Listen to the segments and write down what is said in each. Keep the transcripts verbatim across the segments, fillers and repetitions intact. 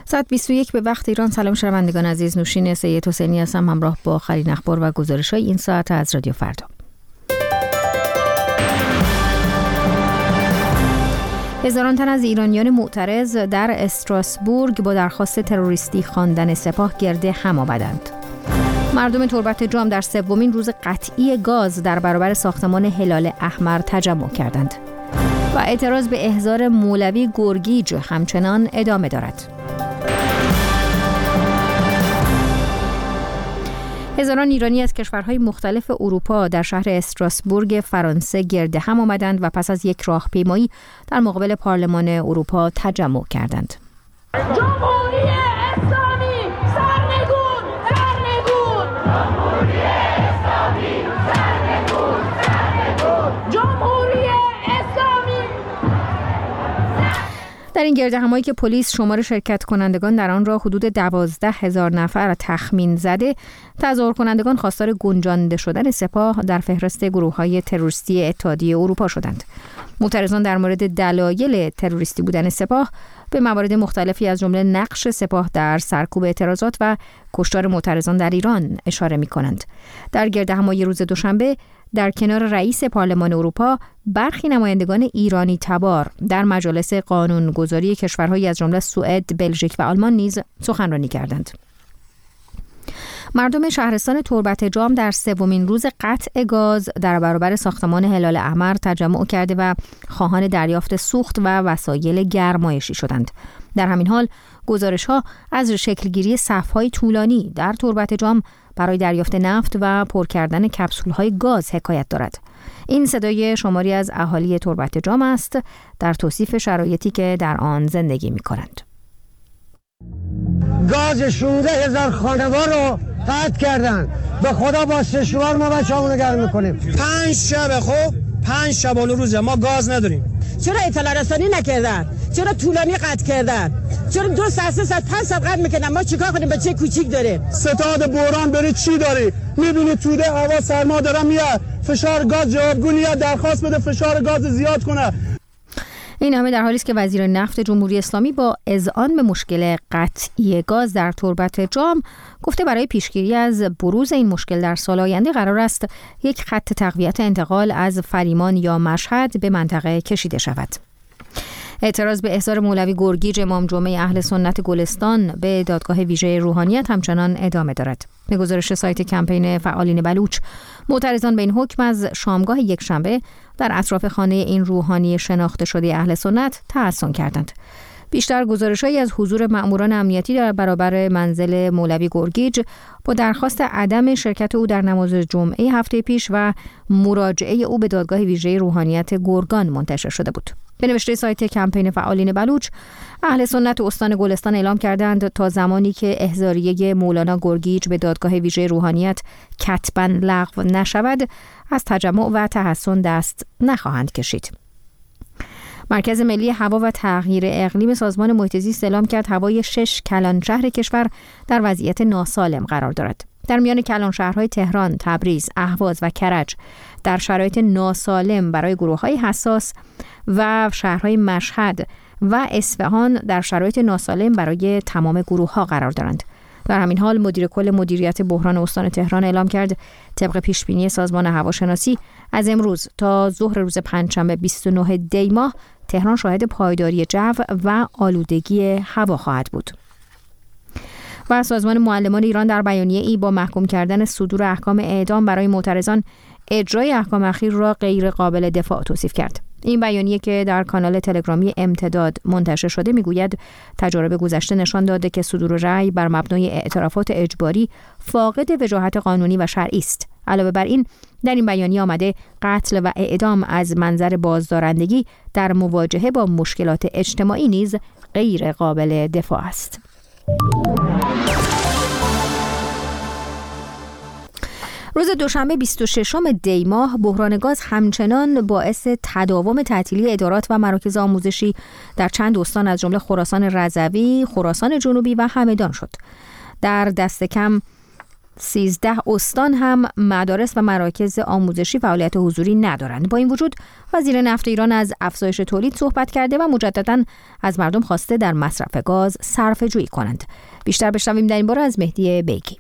ساعت بیست و یک به وقت ایران. سلام شنوندگان عزیز، نوشین سید حسینی هستم همراه با آخرین اخبار و گزارش‌های این ساعت از رادیو فردا. هزاران تن از ایرانیان معترض در استراسبورگ با درخواست تروریستی خواندن سپاه گرد هم آمدند. مردم تربت جام در سومین روز قطعی گاز در برابر ساختمان هلال احمر تجمع کردند و اعتراض به احضار مولوی گرگیج همچنان ادامه دارد. هزاران ایرانی از کشورهای مختلف اروپا در شهر استراسبورگ فرانسه گرد هم آمدند و پس از یک راهپیمایی در مقابل پارلمان اروپا تجمع کردند. جمهوری اسلامی سرنگون سرنگون جمهوری اسلامی سرنگون سرنگون جمهوری اسلامی. در این گردهمایی که پلیس شمار شرکت کنندگان در آن را حدود دوازده هزار نفر تخمین زده، تظاهر کنندگان خواستار گنجانده شدن سپاه در فهرست گروه‌های تروریستی اتحادیه اروپا شدند. معترضان در مورد دلایل تروریستی بودن سپاه به موارد مختلفی از جمله نقش سپاه در سرکوب اعتراضات و کشتار معترضان در ایران اشاره می‌کنند. در گردهمایی روز دوشنبه در کنار رئیس پارلمان اروپا، برخی نمایندگان ایرانی تبار در مجالس قانونگذاری کشورهایی از جمله سوئد، بلژیک و آلمان نیز سخنرانی کردند. مردم شهرستان تربت جام در سومین روز قطع گاز در برابر ساختمان هلال احمر تجمع کرده و خواهان دریافت سوخت و وسایل گرمایشی شدند. در همین حال گزارش‌ها از شکلگیری صف‌های طولانی در تربت جام برای دریافت نفت و پر کردن کپسول‌های گاز حکایت دارد. این صدای شماری از اهالی تربت جام است در توصیف شرایطی که در آن زندگی می‌کنند. گاز شانزده هزار خانوار رو قطع کردن. به خدا با سشوار ما بچه‌مون رو گرم می‌کنیم. پنج شب خب پنج شبانه روزه ما گاز نداریم. چرا اطلاع رسانی نکردن؟ چرا طولانی قطع کردن؟ چرا دو ساعت سه ساعت پنج ساعت قطع میکنن؟ ما چیکار کنیم؟ بچه کوچیک داره. ستاد بحران بری چی داری؟ میبینی توده هوا سرما داره میاد، فشار گاز جوابگویی درخواست بده فشار گاز زیاد کنه. این همه در حالی است که وزیر نفت جمهوری اسلامی با اذعان به مشکل قطعی گاز در تربت جام گفته برای پیشگیری از بروز این مشکل در سال آینده قرار است یک خط تقویت انتقال از فریمان یا مشهد به منطقه کشیده شود. اعتراض به احضار مولوی گرگیج امام جمعه اهل سنت گلستان به دادگاه ویژه روحانیت همچنان ادامه دارد. به گزارش سایت کمپین فعالین بلوچ، معترضان به این حکم از شامگاه یکشنبه در اطراف خانه این روحانی شناخته شده اهل سنت تحسن کردند. بیشتر گزارش‌هایی از حضور مأموران امنیتی در برابر منزل مولوی گرگیج با درخواست عدم شرکت او در نماز جمعه هفته پیش و مراجعه او به دادگاه ویژه روحانیت گرگان منتشر شده بود. به نوشته سایت کمپین فعالین بلوچ، اهل سنت استان گلستان اعلام کردند تا زمانی که احضاریه مولانا گرگیج به دادگاه ویژه روحانیت کتباً لغو نشود، از تجمع و تحسن دست نخواهند کشید. مرکز ملی هوا و تغییر اقلیم سازمان محیط زیست اعلام کرد هوای شش کلان شهر کشور در وضعیت ناسالم قرار دارد. در میان کلان شهرهای تهران، تبریز، اهواز و کرج در شرایط ناسالم برای گروه‌های حساس و شهرهای مشهد و اصفهان در شرایط ناسالم برای تمام گروه‌ها قرار دارند. در همین حال مدیر کل مدیریت بحران استان تهران اعلام کرد طبق پیشبینی سازمان هواشناسی از امروز تا ظهر روز پنجشنبه بیست و نه دی ماه تهران شاهد پایداری جو و آلودگی هوا خواهد بود. و سازمان معلمان ایران در بیانیه ای با محکوم کردن صدور احکام اعدام برای معترضان اجرای احکام اخیر را غیر قابل دفاع توصیف کرد. این بیانیه که در کانال تلگرامی امتداد منتشر شده میگوید تجارب گذشته نشان داده که صدور رأی بر مبنای اعترافات اجباری فاقد وجاهت قانونی و شرعی است. علاوه بر این در این بیانیه آمده قتل و اعدام از منظر بازدارندگی در مواجهه با مشکلات اجتماعی نیز غیر قابل دفاع است. روز دوشنبه بیست و ششم دی ماه بحران گاز همچنان باعث تداوم تعطیلی ادارات و مراکز آموزشی در چند استان از جمله خراسان رضوی، خراسان جنوبی و همدان شد. در دست کم سیزده استان هم مدارس و مراکز آموزشی فعالیت حضوری ندارند. با این وجود وزیر نفت ایران از افزایش تولید صحبت کرده و مجدداً از مردم خواسته در مصرف گاز صرفه جویی کنند. بیشتر بشنویم در این باره از مهدی بیگی.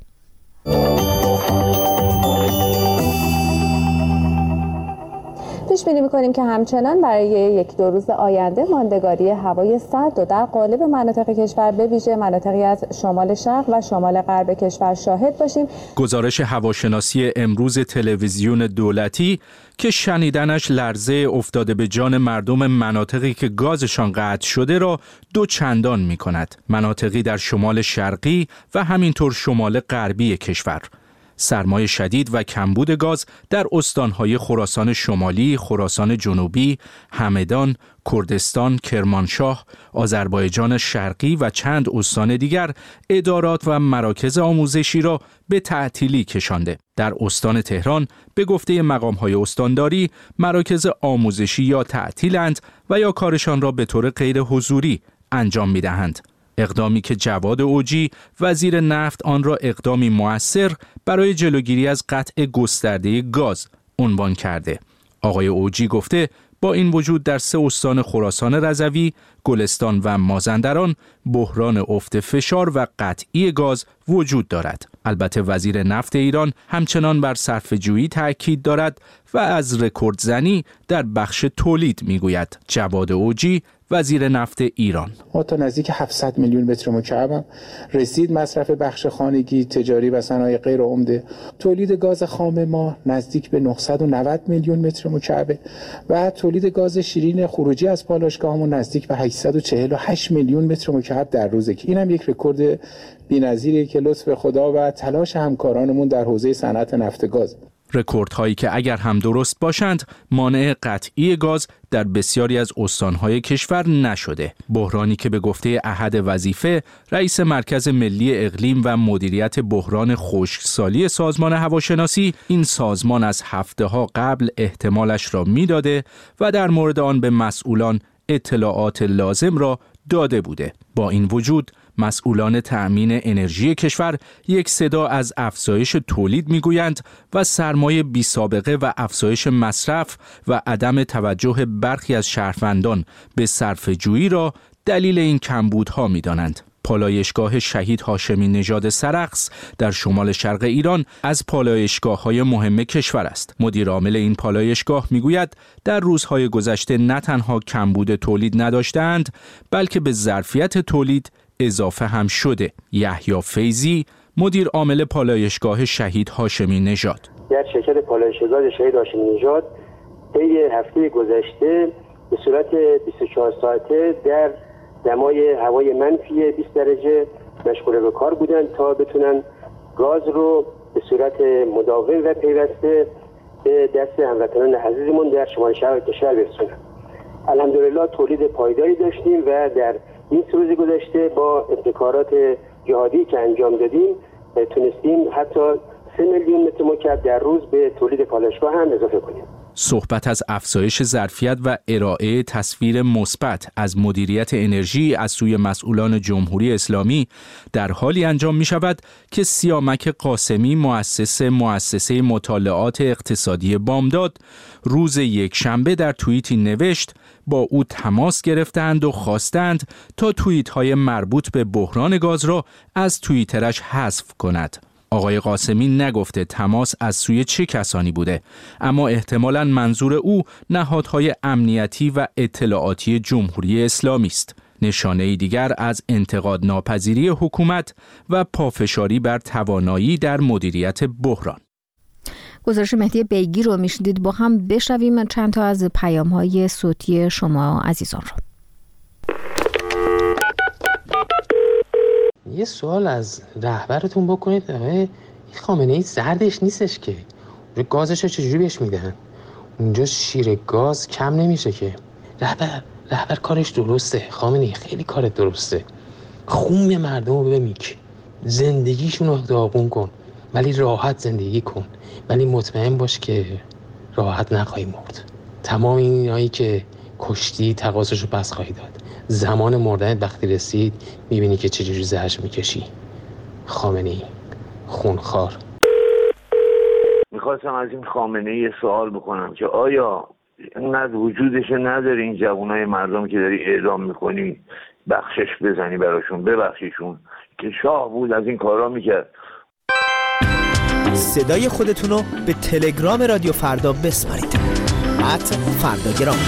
پیش بینی می‌کنیم که همچنان برای یک دو روز آینده ماندگاری هوای سرد و در قالب مناطق کشور به ویژه مناطقی از شمال شرق و شمال غرب کشور شاهد باشیم. گزارش هواشناسی امروز تلویزیون دولتی که شنیدنش لرزه افتاده به جان مردم مناطقی که گازشان قطع شده را دو چندان می‌کند. مناطقی در شمال شرقی و همینطور شمال غربی کشور. سرمای شدید و کمبود گاز در استانهای خراسان شمالی، خراسان جنوبی، همدان، کردستان، کرمانشاه، آذربایجان شرقی و چند استان دیگر ادارات و مراکز آموزشی را به تعطیلی کشانده. در استان تهران به گفته مقام‌های استانداری مراکز آموزشی یا تعطیلند و یا کارشان را به طور غیر حضوری انجام می‌دهند. اقدامی که جواد اوجی وزیر نفت آن را اقدامی مؤثر برای جلوگیری از قطع گسترده گاز عنوان کرده. آقای اوجی گفته با این وجود در سه استان خراسان رضوی، گلستان و مازندران بحران افت فشار و قطعی گاز وجود دارد. البته وزیر نفت ایران همچنان بر صرفه‌جویی تاکید دارد و از رکوردزنی در بخش تولید میگوید. جواد اوجی وزیر نفت ایران: ما تا نزدیک هفتصد میلیون متر مکعب رسید مصرف بخش خانگی، تجاری و صنایع غیر عمده. تولید گاز خام ما نزدیک به نهصد و نود میلیون متر مکعب و تولید گاز شیرین خروجی از پالایشگاهمون نزدیک به هشتصد و چهل و هشت میلیون متر مکعب در روزه که این هم یک رکورد بی‌نظیریه که لطف خدا و تلاش همکارانمون در حوزه صنعت نفت گاز. رکوردهایی که اگر هم درست باشند مانع قطعی گاز در بسیاری از استانهای کشور نشده. بحرانی که به گفته احد وظیفه رئیس مرکز ملی اقلیم و مدیریت بحران خشکسالی سازمان هواشناسی، این سازمان از هفته‌ها قبل احتمالش را میداده و در مورد آن به مسئولان اطلاعات لازم را داده بوده. با این وجود مسئولان تأمین انرژی کشور یک صدا از افزایش تولید میگویند و سرمایه بی سابقه و افزایش مصرف و عدم توجه برخی از شهروندان به صرفه‌جویی را دلیل این کمبودها می‌دانند. پالایشگاه شهید هاشمی نژاد سرخس در شمال شرق ایران از پالایشگاه‌های مهم کشور است. مدیر عامل این پالایشگاه میگوید در روزهای گذشته نه تنها کمبود تولید نداشتند بلکه به ظرفیت تولید اضافه هم شده. یحیی فیضی مدیر عامل پالایشگاه شهید هاشمی نژاد: در شرکت پالایشگاه شهید هاشمی نژاد طی هفته گذشته به صورت بیست و چهار ساعته در دمای هوای منفی بیست درجه مشغول به کار بودند تا بتونن گاز رو به صورت مداوم و پیوسته به دست هموطنان عزیزمون در شمال شرق کشور برسونن. الحمدلله تولید پایداری داشتیم و در این سه روز گذشته با ابتکارات جهادی که انجام دادیم تونستیم حتی سه میلیون متر مکعب در روز به تولید پالایشگاه هم اضافه کنیم. صحبت از افزایش ظرفیت و ارائه تصویر مثبت از مدیریت انرژی از سوی مسئولان جمهوری اسلامی در حالی انجام می شود که سیامک قاسمی مؤسس مؤسسه مطالعات اقتصادی بامداد روز یکشنبه در توییتی نوشت با او تماس گرفتند و خواستند تا توییت های مربوط به بحران گاز را از توییترش حذف کند. آقای قاسمی نگفته تماس از سوی چه کسانی بوده، اما احتمالاً منظور او نهادهای امنیتی و اطلاعاتی جمهوری اسلامی است. نشانه دیگر از انتقاد ناپذیری حکومت و پافشاری بر توانایی در مدیریت بحران. گزارش مهدی بیگی رو میشنید. با هم بشنویم چند تا از پیام‌های صوتی شما عزیزان رو. یه سوال از رهبرتون بکنید، آقای خامنه‌ای زردش نیستش که گازش رو چجوری بهش میدن؟ اونجا شیر گاز کم نمیشه که. رهبر رهبر کارش درسته، خامنه‌ای خیلی کارت درسته. خون مردم رو بمیک، زندگیشون رو داغون کن، ولی راحت زندگی کن، ولی مطمئن باش که راحت نخواهی مرد. تمام اینایی که کشتی تقاضاش رو پس خواهی داد. زمان مردنت وقتی رسید میبینی که چجوری زهرش میکشی. خامنه‌ای خونخوار میخواستم از این خامنه یه سوال بکنم که آیا اینقدر وجودش نداره این جوانای مردم که داری اعدام میکنی بخشش بزنی براشون، ببخشیشون که شاه بود از این کارا میکرد. صدای خودتون رو به تلگرام رادیو فردا بسپارید. ات فرداگرام.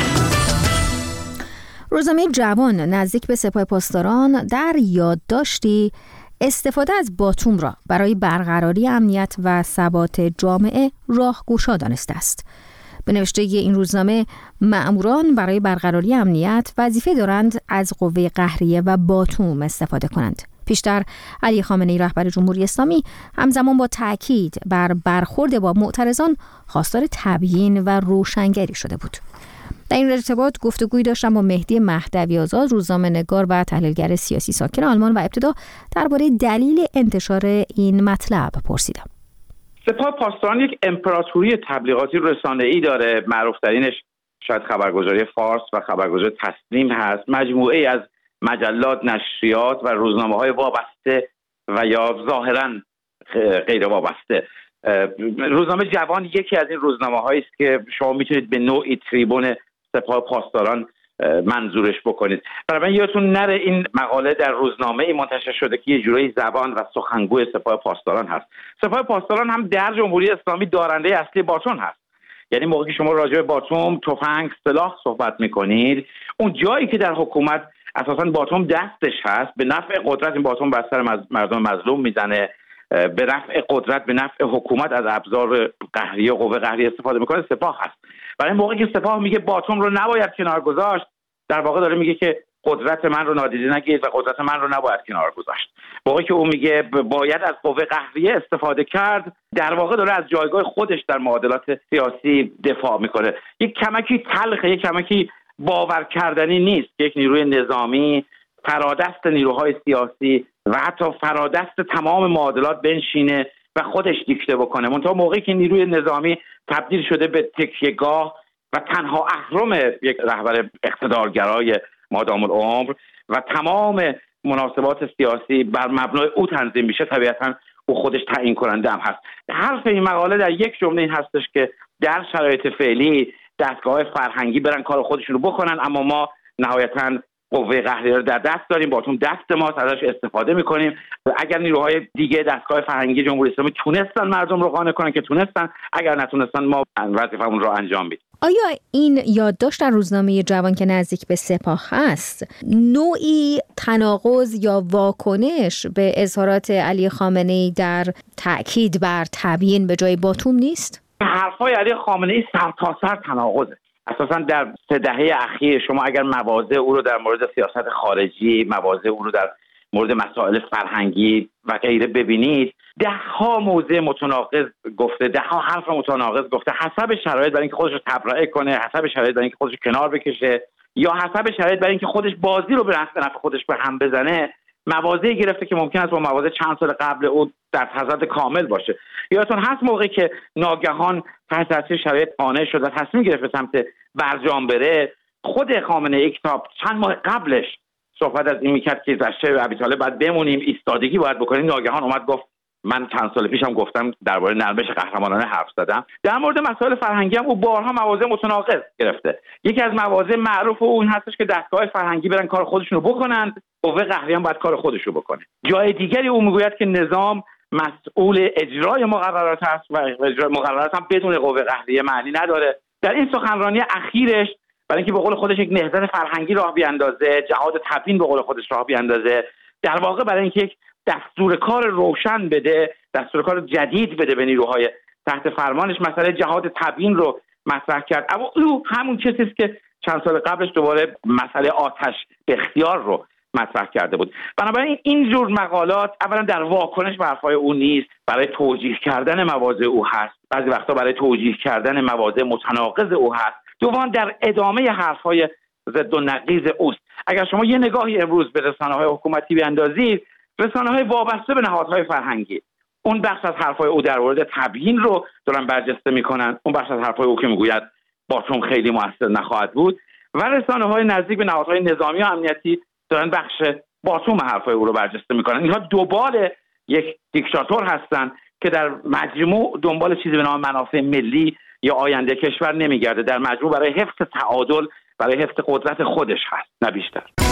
روزنامه جوان نزدیک به سپاه پاسداران در یادداشتی استفاده از باتوم را برای برقراری امنیت و ثبات جامعه راهگشا دانسته است. به نوشته این روزنامه، مأموران برای برقراری امنیت وظیفه دارند از قوه قهریه و باتوم استفاده کنند. پیشتر علی خامنه‌ای رهبر جمهوری اسلامی همزمان با تأکید بر برخورد با معترضان خواستار تبیین و روشنگری شده بود. در این ارتباط گفتگویی داشتم با مهدی مهدوی آزاد، روزنامه‌نگار و تحلیلگر سیاسی ساکن آلمان و ابتدا درباره دلیل انتشار این مطلب پرسیدم. سپاه پاسداران یک امپراتوری تبلیغاتی رسانه‌ای داره، معروف‌ترینش شاید خبرگزاری فارس و خبرگزاری تسنیم هست، مجموعه‌ای از مجلات، نشریات و روزنامه‌های وابسته و یا ظاهراً غیر وابسته. روزنامه جوان یکی از این روزنامه‌هایی است که شما میتونید به نوعی تریبون سپاه پاسداران منظورش بکنید. برای یادتون نره این مقاله در روزنامه‌ای منتشر شده که یه جورایی زبان و سخنگوی سپاه پاسداران هست. سپاه پاسداران هم در جمهوری اسلامی دارنده اصلی باتون هست. یعنی موقعی که شما راجع به باتوم، تفنگ، سلاح صحبت میکنید، اون جایی که در حکومت اساساً باتوم دستش هست، به نفع قدرت این باتوم بر سر مردم مظلوم میزنه، به نفع قدرت، به نفع حکومت از ابزار قهریه و قوه قهریه استفاده میکنه، سپاه هست. برای موقعی که سپاه میگه باتوم رو نباید کنار گذاشت، در واقع داره میگه که قدرت من رو نادیده نگیرید و قدرت من رو نباید کنار گذاشت. موقعی که اون میگه باید از قوه قهریه استفاده کرد، در واقع داره از جایگاه خودش در معادلات سیاسی دفاع میکنه. یک کمکی تلخه، یک کمکی باور کردنی نیست که یک نیروی نظامی فرادست نیروهای سیاسی و حتی فرادست تمام معادلات بنشینه و خودش دیکته بکنه. منتها موقعی که نیروی نظامی تبدیل شده به تکیه‌گاه و تنها اهرم یک رهبر اقتدارگرای مادام العمر و تمام مناسبات سیاسی بر مبنای او تنظیم میشه، طبیعتاً او خودش تعیین کننده هم هست. حرف این مقاله در یک جمله این هستش که در شرایط فعلی دستگاه فرهنگی برن کار خودشون رو بکنن، اما ما نهایتاً قوه قهریه رو در دست داریم، باتون دست ماست، ازش استفاده میکنیم. اگر نیروهای دیگه دستگاه فرهنگی جمهوری اسلامی تونستن مردم رو قانع کنن که تونستن، اگر نتونستن ما وظیفمون رو انجام میدیم. آیا این یادداشت در روزنامه جوان که نزدیک به سپاه هست نوعی تناقض یا واکنش به اظهارات علی خامنه‌ای در تأکید بر تبیین به جای باتوم نیست؟ حرفای علی خامنه‌ای سرتاسر تناقضه. اساساً در سه دهه اخیر شما اگر مواضع او رو در مورد سیاست خارجی، مواضع او رو در مورد مسائل فرهنگی و غیره ببینید، ده ها موضع متناقض گفته، ده ها حرف متناقض گفته، حسب شرایط برای اینکه خودش رو تبرئه کنه، حسب شرایط برای اینکه خودش رو کنار بکشه، یا حسب شرایط برای اینکه خودش بازی رو به نفع خودش به هم بزنه، مواضعی گرفته که ممکن است با مواضع چند سال قبل او در تضاد کامل باشه. یادتون هست موقعی که ناگهان تحت تاثیر شرایط قانع شد و تصمیم گرفت به سمت برجام بره، خود خامنه‌ای کتاب چند ماه قبلش صحبت از این میکرد که در شهر ابیطالب باید بمونیم، ایستادگی باید بکنیم. ناگهان اومد گفت من چند سال پیشم گفتم درباره نرمش قهرمانانه حرف زدم. در مورد مسائل فرهنگی هم او بارها مواضع متناقض گرفته. یکی از مواضع معروف او این هستش که دستگاه فرهنگی برن کار خودشون رو بکنند، قوه قهریه هم باید کار خودش رو بکنه. جای دیگری او میگوید که نظام مسئول اجرای مقررات است و اجرای مقررات هم بدون قوه قهریه معنی نداره. در این سخنرانی اخیرش برای اینکه به قول خودش یک نهضت فرهنگی راه بیاندازه، جهاد تبیین به قول خودش راه بیاندازه، در واقع برای اینکه یک دستور کار روشن بده، دستور کار جدید بده به نیروهای تحت فرمانش، مسئله جهاد تبیین رو مطرح کرد. اما او همون چیزی است که چند سال قبلش دوباره مسئله آتش به اختیار رو مطرح کرده بود. بنابراین این جور مقالات اولا در واکنش به حرفای او نیست، برای توجیه کردن مواضع او هست، بعضی وقتا برای توجیه کردن مواضع متناقض او هست، دوما در ادامه حرفای ضد و نقیض اوست. اگر شما یه نگاهی امروز به رسانه‌های حکومتی بیاندازید، رسانه‌های وابسته به نهادهای فرهنگی اون بخش از حرفای او در مورد تبیین رو دارن برجسته میکنن، اون بخش از حرفای او که میگوید باتوم خیلی موثر نخواهد بود، و رسانه‌های نزدیک به نهادهای نظامی و امنیتی دارن بخش باتوم حرفای او رو برجسته میکنن. اینها دوباره یک دیکتاتور هستن که در مجموع دنبال چیزی به نام منافع ملی یا آینده کشور نمیگرده، در مجموع برای حفظ تعادل، برای حفظ قدرت خودش هست، نه بیشتر.